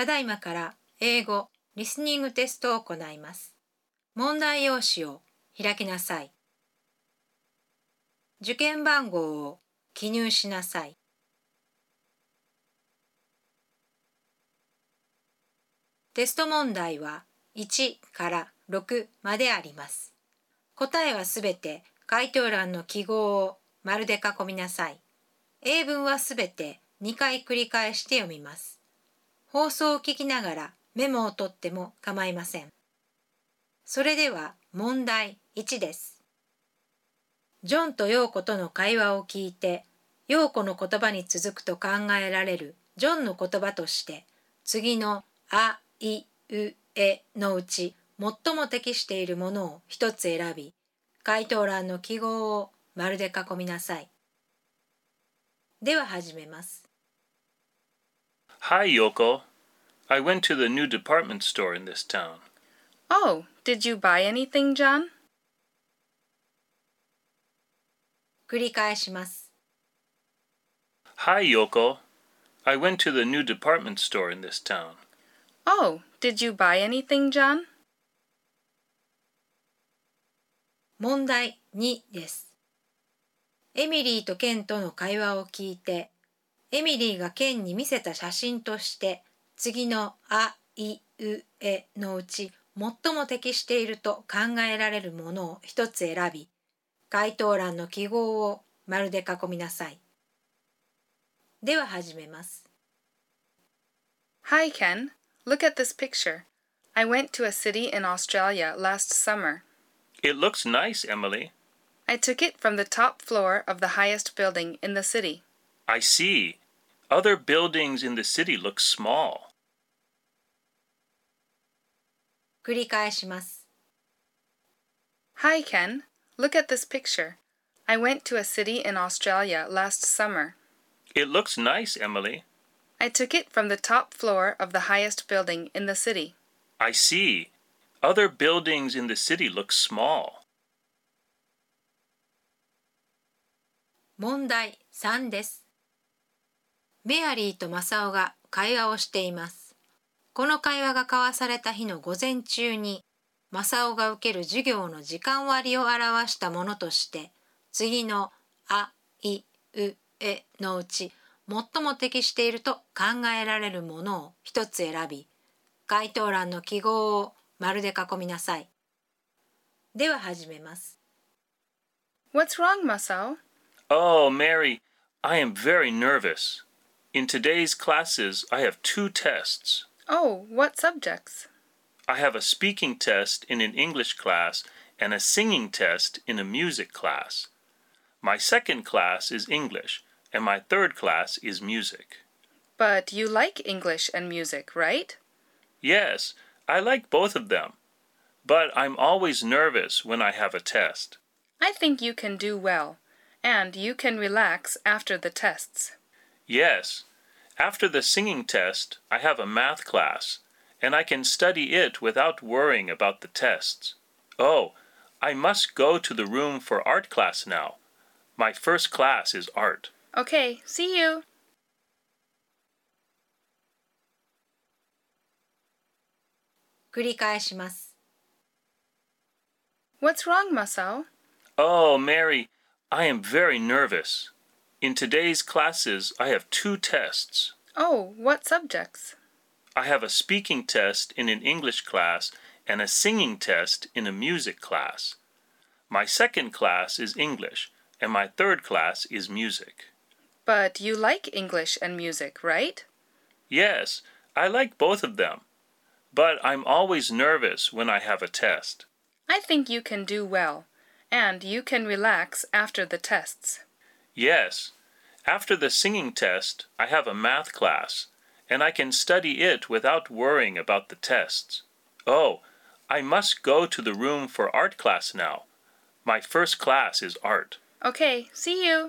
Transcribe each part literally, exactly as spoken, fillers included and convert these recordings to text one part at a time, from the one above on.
ただいまから英語リスニングテストを行います。問題用紙を開きなさい。受験番号を記入しなさい。テスト問題はいちからろくまであります。答えはすべて回答欄の記号を丸で囲みなさい。英文はすべてにかい繰り返して読みます。放送を聞きながらメモを取っても構いません。それでは問題いちです。ジョンとヨーコとの会話を聞いて、ヨーコの言葉に続くと考えられるジョンの言葉として、次のあ、い、う、えのうち最も適しているものを一つ選び、回答欄の記号を丸で囲みなさい。では始めます。 Hi, Yoko. I went to the new department store in this town. Oh, did you buy anything, John? 繰り返します。 Hi, Yoko. I went to the new department store in this town. Oh, did you buy anything, John? 問題にです。エミリーとケンとの会話を聞いて、エミリーがケンに見せた写真として、次のあ、い、う、えのうち最も適していると考えられるものを一つ選び、回答欄の記号を丸で囲みなさい。では始めます。 Hi, Ken. Look at this picture. I went to a city in Australia last summer. It looks nice, Emily. I took it from the top floor of the highest building in the city. I see. Other buildings in the city look small. 繰り返します。 Hi, Ken. Look at this picture. I went to a city in Australia last summer. It looks nice, Emily. I took it from the top floor of the highest building in the city. I see. Other buildings in the city look small. 問題さんです。メアリーとマサオが会話をしています。この会話が交わされた日の午前中に、マサオが受ける授業の時間割を表したものとして、次のあ、い、う、えのうち最も適していると考えられるものを一つ選び、回答欄の記号を丸で囲みなさい。では始めます。 What's wrong, Masao? Oh, Mary, I am very nervous. In today's classes, I have two tests. Oh, what subjects? I have a speaking test in an English class and a singing test in a music class. My second class is English, and my third class is music. But you like English and music, right? Yes, I like both of them. But I'm always nervous when I have a test. I think you can do well, and you can relax after the tests. Yes, after the singing test, I have a math class, and I can study it without worrying about the tests. Oh, I must go to the room for art class now. My first class is art. Okay, see you. 繰り返します。 What's wrong, Masao? Oh, Mary, I am very nervous. In today's classes, I have two tests. Oh, what subjects? I have a speaking test in an English class and a singing test in a music class. My second class is English, and my third class is music. But you like English and music, right? Yes, I like both of them. But I'm always nervous when I have a test. I think you can do well, and you can relax after the tests. Yes, after the singing test, I have a math class, and I can study it without worrying about the tests. Oh, I must go to the room for art class now. My first class is art. Okay, see you.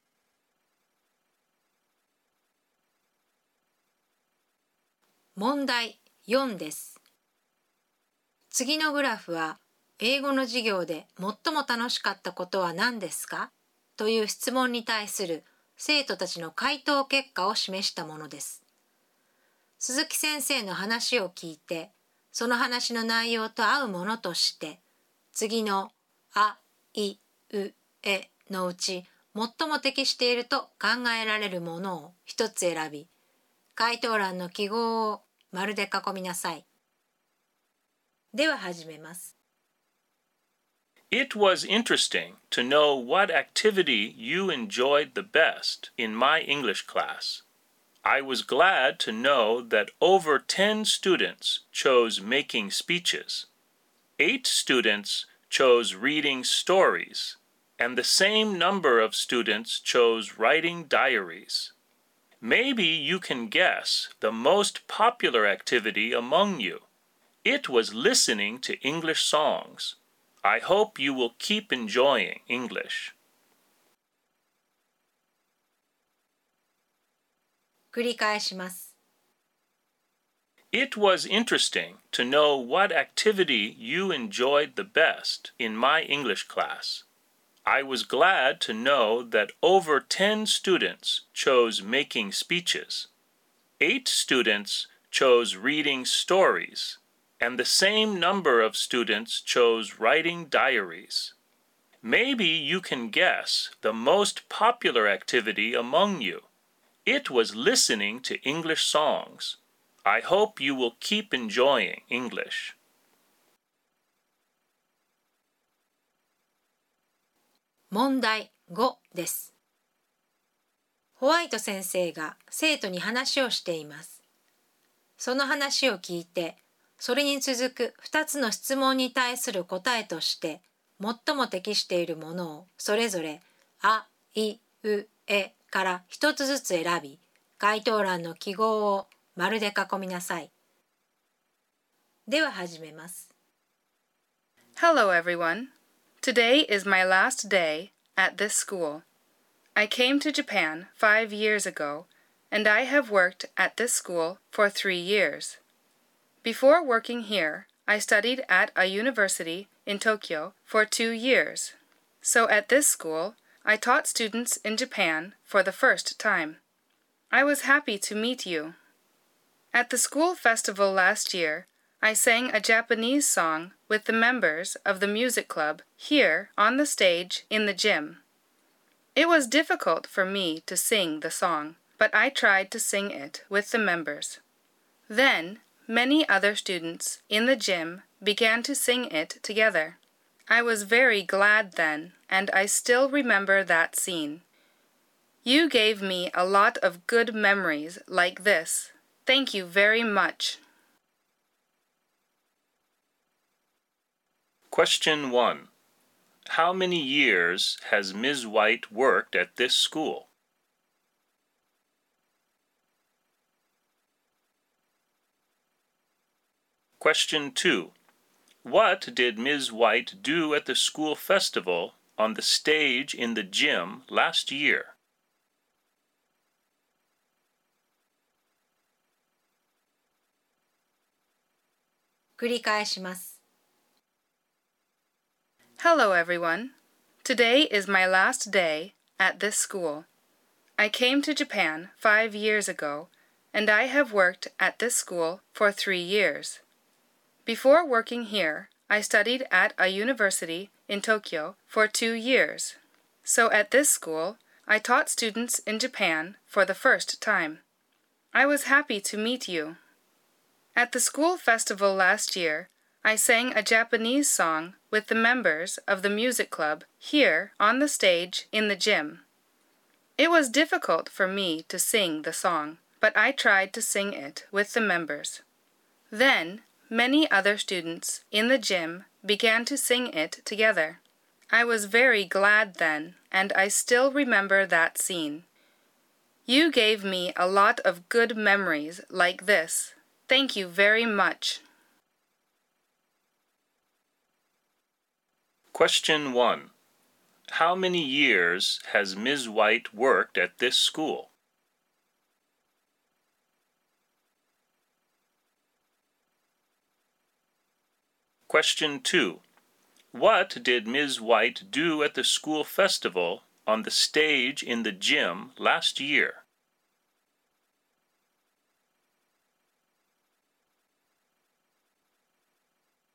問題よんです。次のグラフは、英語の授業で最も楽しかったことは何ですかという質問に対する生徒たちの回答結果を示したものです。 鈴木先生の話を聞いて、その話の内容と合うものとして、次のあ、い、う、えのうち最も適していると考えられるものを一つ選び、回答欄の記号を丸で囲みなさい。では始めます。 It was interesting to know what activity you enjoyed the best in my English class. I was glad to know that over ten students chose making speeches. Eight students chose reading stories, and the same number of students chose writing diaries. Maybe you can guess the most popular activity among you. It was listening to English songs. I hope you will keep enjoying English. 繰り返します。 It was interesting to know what activity you enjoyed the best in my English class. I was glad to know that over ten students chose making speeches. Eight students chose reading stories, and the same number of students chose writing diaries. Maybe you can guess the most popular activity among you. It was listening to English songs. I hope you will keep enjoying English. 問題ごです。ホワイト先生が生徒に話をしています。その話を聞いて、それに続くふたつの質問に対する答えとして、最も適しているものをそれぞれあ、い、う、えからひとつずつ選び、回答欄の記号を丸で囲みなさい。では始めます。 Hello everyone. Today is my last day at this school. I came to Japan five years ago, and I have worked at this school for three years. Before working here, I studied at a university in Tokyo for two years. So at this school, I taught students in Japan for the first time. I was happy to meet you. At the school festival last year, I sang a Japanese song with the members of the music club here on the stage in the gym. It was difficult for me to sing the song, but I tried to sing it with the members. Then, many other students in the gym began to sing it together. I was very glad then, and I still remember that scene. You gave me a lot of good memories like this. Thank you very much. Question one. How many years has Miz White worked at this school? Question two. What did Miz White do at the school festival on the stage in the gym last year? "繰り返します。 Hello everyone. Today is my last day at this school. I came to Japan five years ago, and I have worked at this school for three years. Before working here, I studied at a university in Tokyo for two years. So at this school, I taught students in Japan for the first time. I was happy to meet you. At the school festival last year, I sang a Japanese song with the members of the music club here on the stage in the gym. It was difficult for me to sing the song, but I tried to sing it with the members. Then, many other students in the gym began to sing it together. I was very glad then, and I still remember that scene. You gave me a lot of good memories like this. Thank you very much. Question one. How many years has Miz White worked at this school? Question two. What did Miz White do at the school festival on the stage in the gym last year?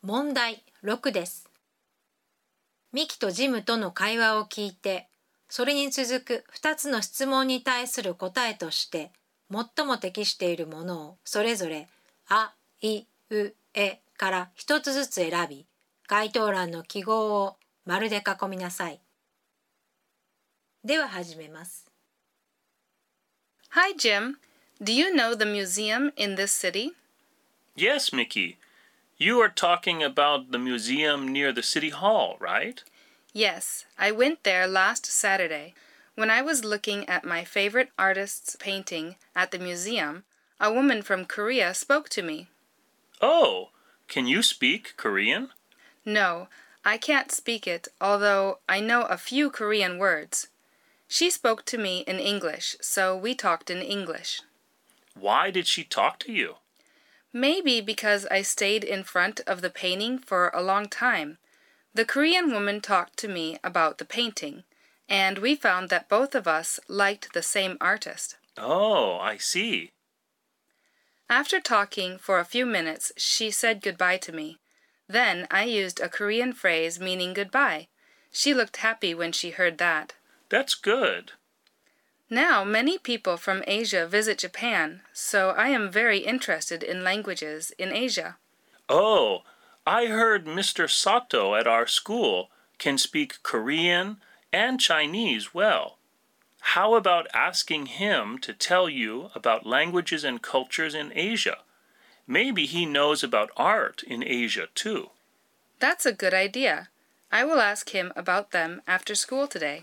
問題ろくです。ミキとジムとの会話を聞いて、それに続くふたつの質問に対する答えとして、最も適しているものをそれぞれあ、い、う、えからひとつずつ選び、回答欄の記号を丸で囲みなさい。では始めます。 Hi, Jim. Do you know the museum in this city? Yes, Mickey. You are talking about the museum near the city hall, right? Yes, I went there last Saturday. When I was looking at my favorite artist's painting at the museum, a woman from Korea spoke to me. Oh, can you speak Korean? No, I can't speak it, although I know a few Korean words. She spoke to me in English, so we talked in English. Why did she talk to you? Maybe because I stayed in front of the painting for a long time. The Korean woman talked to me about the painting, and we found that both of us liked the same artist. Oh, I see. After talking for a few minutes, she said goodbye to me. Then I used a Korean phrase meaning goodbye. She looked happy when she heard that. That's good. Now, many people from Asia visit Japan, so I am very interested in languages in Asia. Oh, I heard Mister Sato at our school can speak Korean and Chinese well. How about asking him to tell you about languages and cultures in Asia? Maybe he knows about art in Asia too. That's a good idea. I will ask him about them after school today.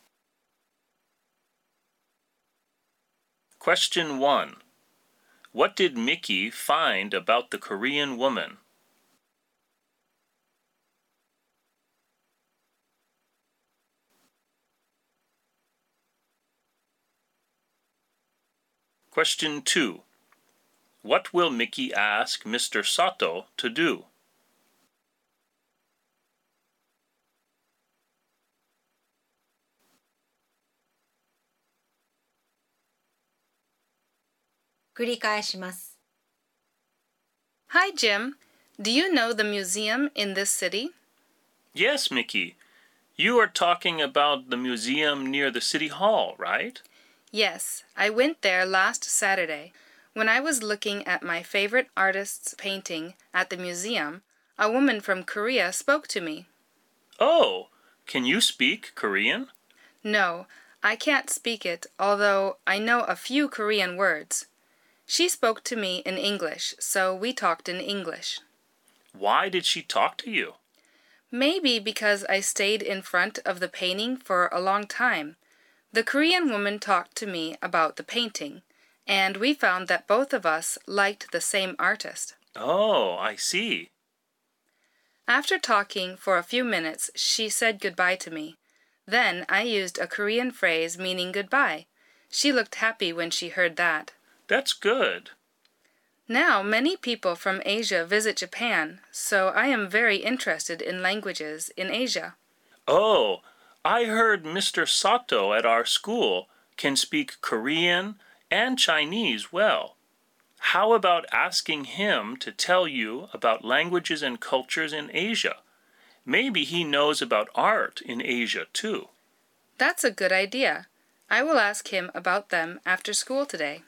Question one. What did Mickey find about the Korean woman? Question two. What will Mickey ask Mister Sato to do? "繰り返します。 Hi, Jim. Do you know the museum in this city? Yes, Mickey. You are talking about the museum near the city hall, right? Yes, I went there last Saturday. When I was looking at my favorite artist's painting at the museum, a woman from Korea spoke to me. Oh, can you speak Korean? No, I can't speak it, although I know a few Korean words. She spoke to me in English, so we talked in English. Why did she talk to you? Maybe because I stayed in front of the painting for a long time. The Korean woman talked to me about the painting, and we found that both of us liked the same artist. Oh, I see. After talking for a few minutes, she said goodbye to me. Then I used a Korean phrase meaning goodbye. She looked happy when she heard that. That's good. Now, many people from Asia visit Japan, so I am very interested in languages in Asia. Oh, I heard Mister Sato at our school can speak Korean and Chinese well. How about asking him to tell you about languages and cultures in Asia? Maybe he knows about art in Asia too. That's a good idea. I will ask him about them after school today.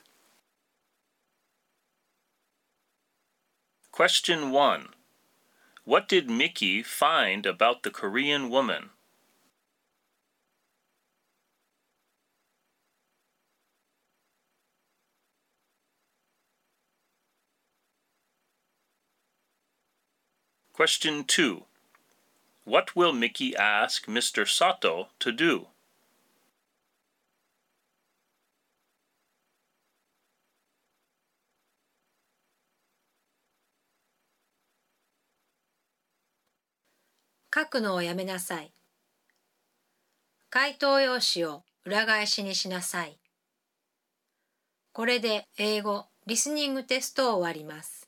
Question one. What did Mickey find about the Korean woman? Question two. What will Mickey ask Mister Sato to do? 「書くのをやめなさい。回答用紙を裏返しにしなさい。これで英語リスニングテストを終わります。